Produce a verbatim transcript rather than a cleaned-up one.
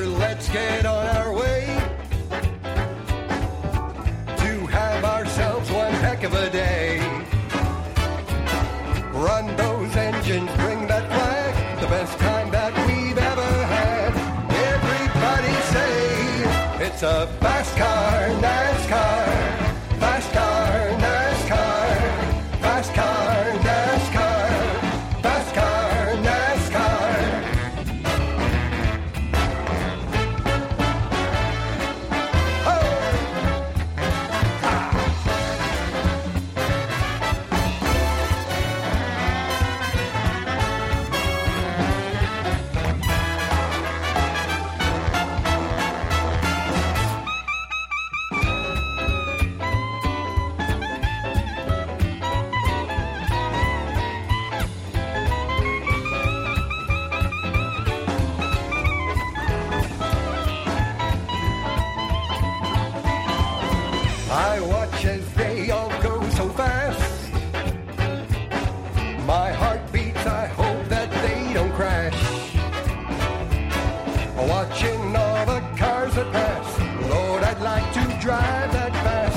let's get on our way to have ourselves one heck of a day. Run those engines, bring that flag, the best time that we've ever had. Everybody say it's a fast car, NASCAR, fast car, NASCAR, fast car, NASCAR, fast car, NASCAR. I watch as they all go so fast. My heart beats, I hope that they don't crash. Watching all the cars that pass, Lord, I'd like to drive that fast.